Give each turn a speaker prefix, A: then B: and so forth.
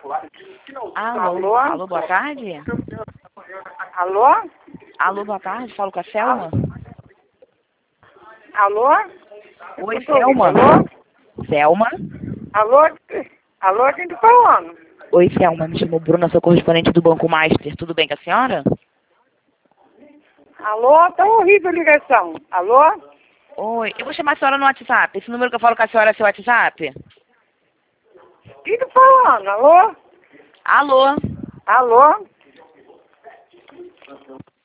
A: Alô?
B: Alô, boa tarde?
A: Alô?
B: Alô, boa tarde, falo com a Selma?
A: Alô?
B: Oi,
A: Eu tô ouvindo.
B: Selma?
A: Alô?
B: Selma?
A: Alô? Alô, quem tá falando?
B: Oi, Selma, me chamo Bruna, sou correspondente do Banco Master, tudo bem com a senhora?
A: Alô? Tá horrível a ligação. Alô?
B: Oi, eu vou chamar a senhora no WhatsApp, esse número que eu falo com a senhora é seu WhatsApp?
A: Quem tá falando? Alô?
B: Alô?
A: Alô?